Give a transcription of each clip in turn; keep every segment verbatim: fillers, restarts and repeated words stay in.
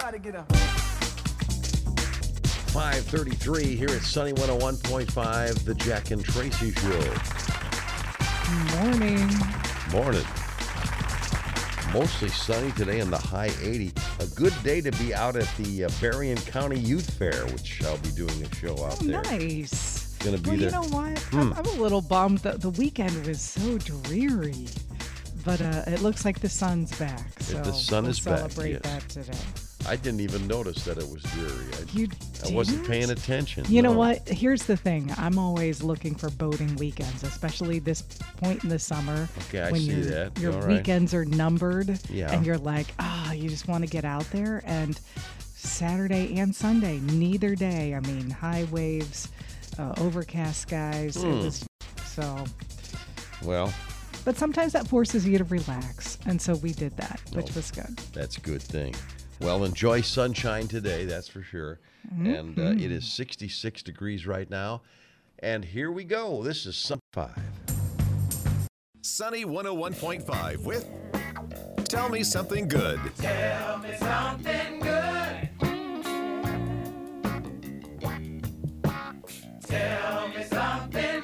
Everybody get up. five thirty-three here at Sunny one oh one point five, the Jack and Tracy Show. Morning. Morning. Mostly sunny today in the high eighty. A good day to be out at the uh, Berrien County Youth Fair, which I'll be doing a show out Oh, there. nice. Gonna be well, there. you know what? Hmm. I'm, I'm a little bummed that the weekend was so dreary. But uh, it looks like the sun's back. So the sun we'll is back, celebrate yes. that today. I didn't even notice that it was dreary. I, You I wasn't didn't? paying attention. You know no. what? Here's the thing. I'm always looking for boating weekends, especially this point in the summer. Okay, I when see your, that. Your All right. weekends are numbered. Yeah. And you're like, ah, you just want to get out there. And Saturday and Sunday, neither day. I mean, high waves, uh, overcast skies. Hmm. It was so. Well, But sometimes that forces you to relax. And so we did that, which Oh. was good. that's a good thing. Well, enjoy sunshine today, that's for sure. And uh, it is sixty-six degrees right now. And here we go. This is Sun five. Sunny one oh one point five with Tell Me Something Good. Tell me something good. Tell me something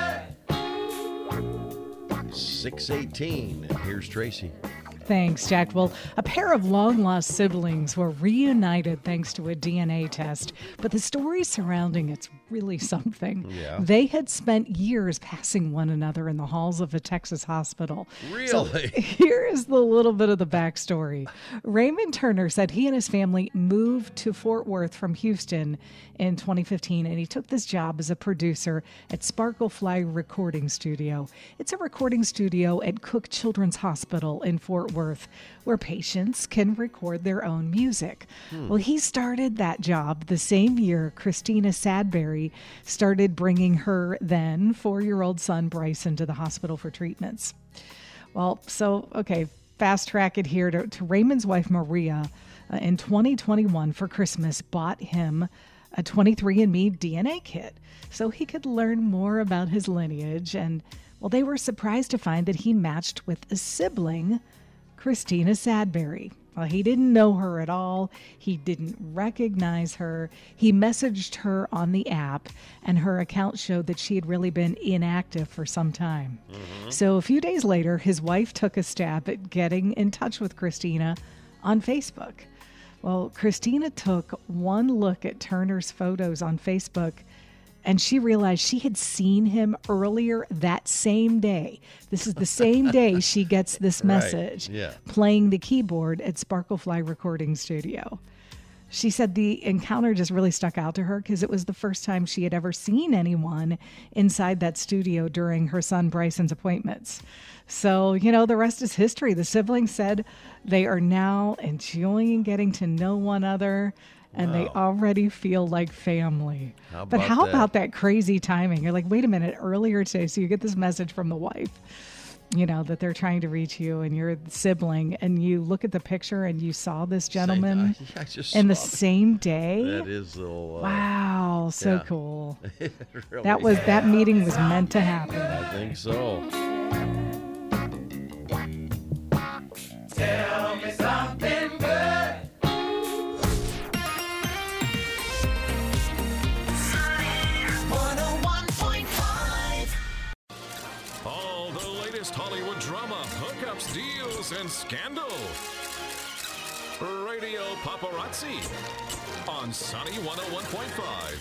good. six eighteen. And here's Tracy. Thanks, Jack. Well, a pair of long-lost siblings were reunited thanks to a D N A test, but the story surrounding it's really something. Yeah. They had spent years passing one another in the halls of a Texas hospital. So Really? here is the little bit of the backstory. Raymond Turner said he and his family moved to Fort Worth from Houston in twenty fifteen, and he took this job as a producer at Sparklefly Recording Studio. It's a recording studio at Cook Children's Hospital in Fort Worth, where patients can record their own music. Well, he started that job the same year Christina Sadberry started bringing her then four-year-old son Bryson to the hospital for treatments. Well, so, okay, fast track it here to, to Raymond's wife, Maria, uh, in twenty twenty-one for Christmas, bought him a twenty-three and me D N A kit so he could learn more about his lineage. And, well, they were surprised to find that he matched with a sibling, Christina Sadberry. Well, he didn't know her at all. He didn't recognize her. He messaged her on the app, and her account showed that she had really been inactive for some time. So a few days later, his wife took a stab at getting in touch with Christina on Facebook. Well, Christina took one look at Turner's photos on Facebook, and she realized she had seen him earlier that same day. This is the same day she gets this Right, message, yeah. playing the keyboard at Sparklefly Recording Studio. She said the encounter just really stuck out to her because it was the first time she had ever seen anyone inside that studio during her son Bryson's appointments. So, you know, the rest is history. The siblings said they are now enjoying getting to know one another, and they Wow. already feel like family. How but about how that? about that crazy timing? You're like, wait a minute, earlier today, so you get this message from the wife, you know, that they're trying to reach you and you're the sibling, and you look at the picture and you saw this gentleman I, I just in the saw that. same day. That is a little. Uh, Wow, so yeah. cool. it really That was is. that meeting was meant to happen. I think so. Tell me something good. one oh one point five. All the latest Hollywood drama, hookups, deals, and scandal. Radio Paparazzi on Sunny one oh one point five.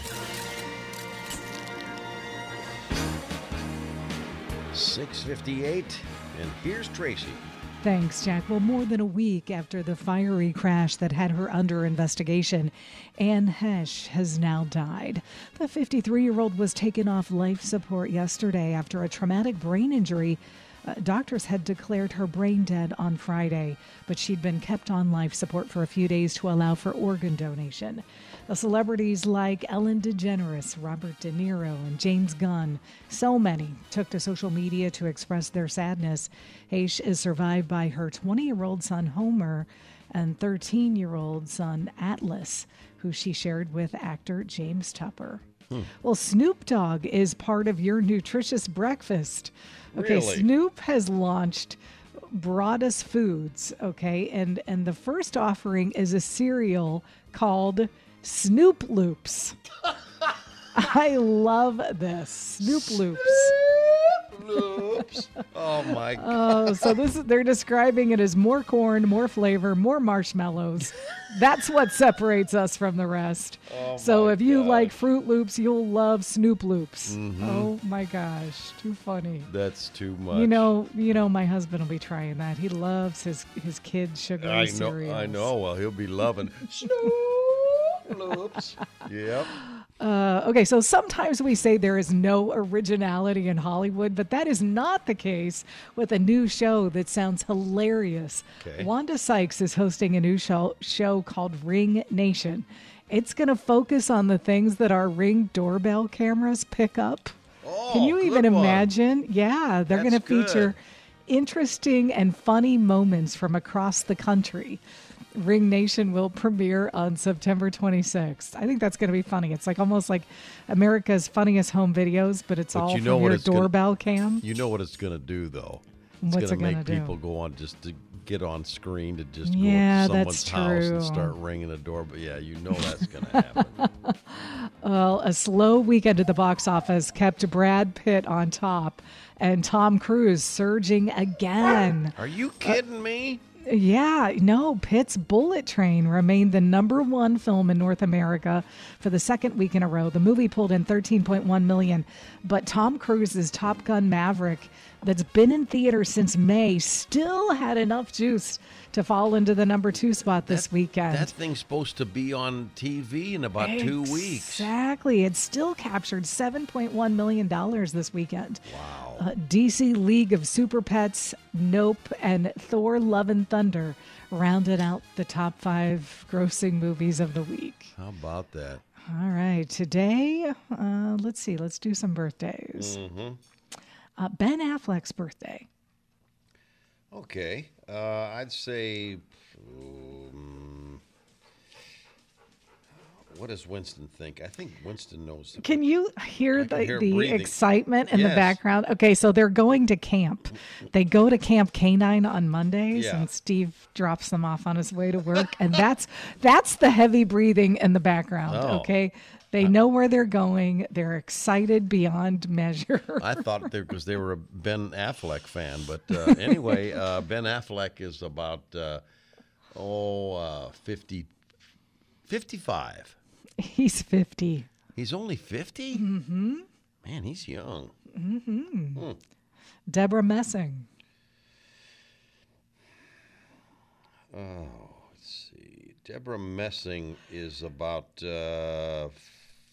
six fifty-eight, and here's Tracy. Thanks, Jack. Well, more than a week after the fiery crash that had her under investigation, Anne Hesh has now died. The fifty-three-year-old was taken off life support yesterday after a traumatic brain injury. Uh, doctors had declared her brain dead on Friday, but she'd been kept on life support for a few days to allow for organ donation. The celebrities like Ellen DeGeneres, Robert De Niro, and James Gunn, so many, took to social media to express their sadness. Hesh is survived by her twenty-year-old son Homer and thirteen-year-old son Atlas, who she shared with actor James Tupper. Well, Snoop Dogg is part of your nutritious breakfast. Okay, Really? Snoop has launched Broadus Foods, okay? And and the first offering is a cereal called Snoop Loops. I love this. Snoop Loops. Loops. Oh my God. Oh, so this is, they're describing it as more corn, more flavor, more marshmallows. That's what separates us from the rest. Oh so my if you gosh. like Fruit Loops, you'll love Snoop Loops. Mhm. Oh my gosh, too funny. That's too much. You know, you know, my husband will be trying that. He loves his his kids' sugary I know. cereals. I know. Well, he'll be loving Snoop Loops. Yep. Uh, okay, so sometimes we say there is no originality in Hollywood, but that is not the case with a new show that sounds hilarious. Okay. Wanda Sykes is hosting a new show, show called Ring Nation. It's going to focus on the things that our Ring doorbell cameras pick up. Oh, Can you good even one. imagine? Yeah, they're going to That's good. feature interesting and funny moments from across the country. Ring Nation will premiere on September twenty-sixth. I think that's going to be funny. It's like almost like America's Funniest Home Videos, but it's But all you from know what your it's gonna- doorbell cam. You know what it's going to do, though. It's What's going it to gonna make do? people go on just to get on screen to just Yeah, go up to that's someone's house and true. start ringing the door. But yeah, you know that's going to happen. Well, a slow weekend at the box office kept Brad Pitt on top and Tom Cruise surging again. Are you kidding me? Yeah, no, Pitt's Bullet Train remained the number one film in North America for the second week in a row. The movie pulled in thirteen point one million, but Tom Cruise's Top Gun Maverick, that's been in theaters since May, still had enough juice to fall into the number two spot this That- weekend. That thing's supposed to be on T V in about two weeks. Exactly. It still captured seven point one million dollars this weekend. Wow. Uh, D C League of Super Pets, Nope, and Thor Love and Thunder rounded out the top five grossing movies of the week. How about that? All right. Today, uh, let's see. Let's do some birthdays. Mm-hmm. Uh, Ben Affleck's birthday. Okay. Uh, I'd say. Um, what does Winston think? I think Winston knows. The Can you hear I can the, hear the breathing. excitement in the Yes. background? Okay, so they're going to camp. They go to Camp Canine on Mondays, Yeah. and Steve drops them off on his way to work, and that's that's the heavy breathing in the background. Oh. Okay, they know where they're going. They're excited beyond measure. I thought they because they were a Ben Affleck fan, but uh, anyway, uh, Ben Affleck is about uh, oh uh, fifty, fifty-five. He's fifty. He's only fifty. Mm-hmm. Man, he's young. Deborah Messing. Oh, let's see. Deborah Messing is about. Uh, f-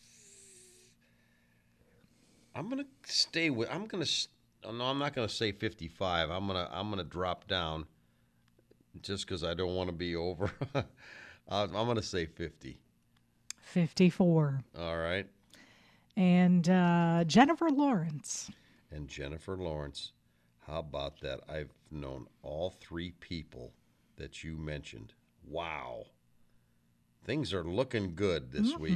I'm gonna stay with. I'm gonna. s- No, I'm not gonna say fifty-five. I'm gonna. I'm gonna drop down, just because I don't want to be over. uh, I'm gonna say fifty. fifty-four. All right. And uh, Jennifer Lawrence. And Jennifer Lawrence. How about that? I've known all three people that you mentioned. Wow. Things are looking good this week.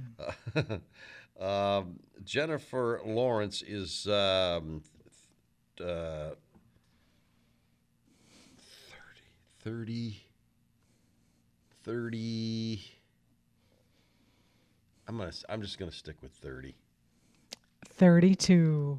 um, Jennifer Lawrence is um, uh, thirty, thirty, thirty. I'm gonna. I'm just gonna stick with thirty. thirty-two.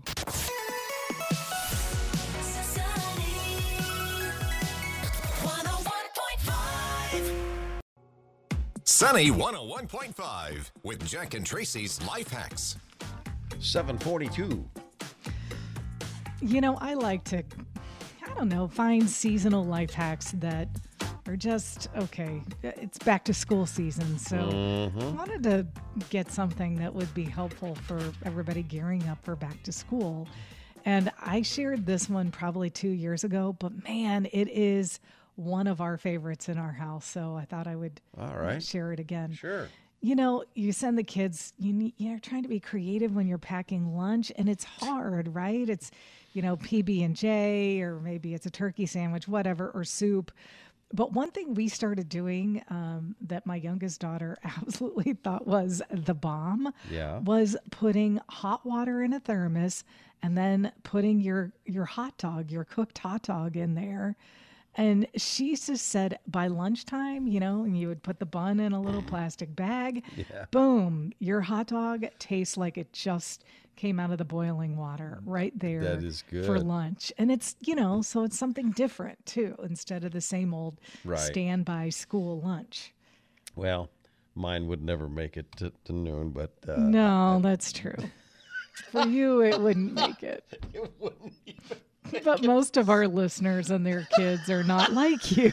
Sunny one oh one point five with Jack and Tracy's Life Hacks. seven forty-two. You know, I like to, I don't know, find seasonal life hacks that are just, okay, it's back to school season. So I wanted to get something that would be helpful for everybody gearing up for back to school. And I shared this one probably two years ago, but man, it is one of our favorites in our house. So I thought I would All right. share it again. Sure. You know, you send the kids, you need, you're trying to be creative when you're packing lunch, and it's hard, right? It's, you know, P B and J, or maybe it's a turkey sandwich, whatever, or soup. But one thing we started doing um, that my youngest daughter absolutely thought was the bomb Yeah. was putting hot water in a thermos and then putting your your hot dog, your cooked hot dog in there. And she just said by lunchtime, you know, and you would put the bun in a little plastic bag. Yeah. Boom, your hot dog tastes like it just came out of the boiling water right there That is for good. lunch. And it's, you know, so it's something different too, instead of the same old Right. standby school lunch. Well, mine would never make it to, to noon, but uh, No, that's true. For you, it wouldn't make it. it wouldn't even. But most of our listeners and their kids are not like you.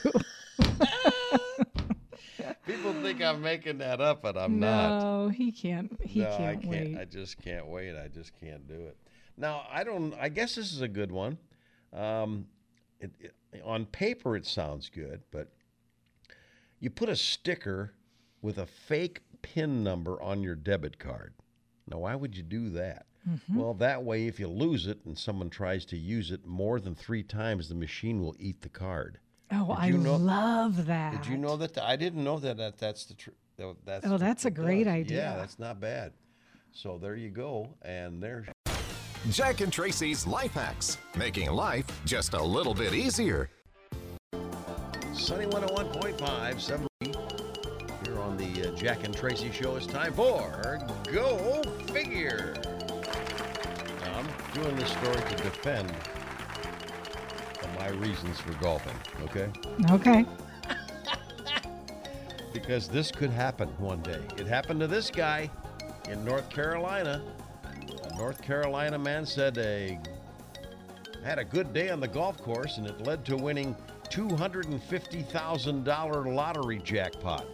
People think I'm making that up, but I'm not. No, he can't. He no, I can't, can't. wait. I just can't wait. I just can't do it. Now, I don't. I guess this is a good one. Um, it, it, on paper, it sounds good, but you put a sticker with a fake PIN number on your debit card. Now, why would you do that? Mm-hmm. Well, that way, if you lose it and someone tries to use it more than three times, the machine will eat the card. Oh, Did I you know- love that. Did you know that? I didn't know that. that that's the truth. That's Oh, that's a it great does. idea. Yeah, that's not bad. So there you go, and there's. Jack and Tracy's Life Hacks, making life just a little bit easier. Sunny one oh one point five, seven here on the uh, Jack and Tracy Show. It's time for Go Figure. Now, I'm doing this story to defend my reasons for golfing, okay? Okay. Because this could happen one day. It happened to this guy in North Carolina. A North Carolina man said a had a good day on the golf course, and it led to winning two hundred fifty thousand dollars lottery jackpot.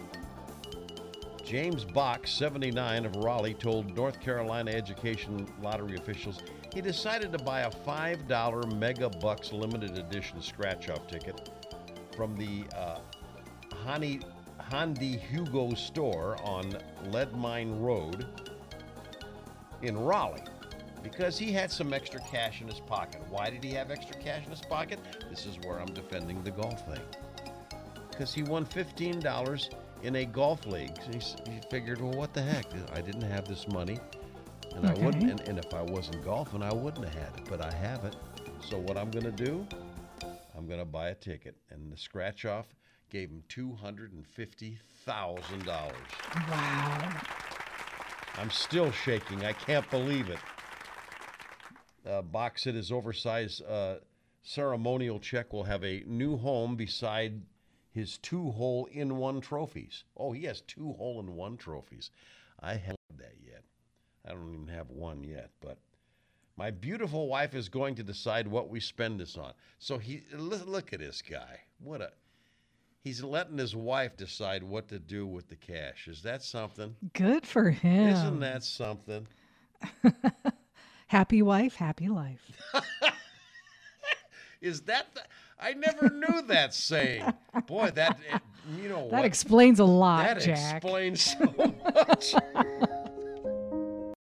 James Bach, seventy-nine, of Raleigh, told North Carolina education lottery officials he decided to buy a five dollar Mega Bucks limited edition scratch-off ticket from the uh, Honey, Handy Hugo store on Lead Mine Road in Raleigh because he had some extra cash in his pocket. Why did he have extra cash in his pocket? This is where I'm defending the golf thing. Because he won fifteen dollars in a golf league. So he, s- he figured, well, what the heck? I didn't have this money. And I wouldn't, Okay. and, and if I wasn't golfing, I wouldn't have had it. But I have it. So what I'm going to do, I'm going to buy a ticket. And the scratch off gave him two hundred fifty thousand dollars. Wow. I'm still shaking. I can't believe it. Uh, Bach said his oversized uh, ceremonial check will have a new home beside his two hole in one trophies. Oh, he has two hole in one trophies. I haven't had that yet. I don't even have one yet, but my beautiful wife is going to decide what we spend this on. So he look, look at this guy. What a he's letting his wife decide what to do with the cash. Is that something? Good for him. Isn't that something? Happy wife, happy life. Is that the, I never knew that saying. Boy, that you know That what? explains a lot, that Jack. explains so much.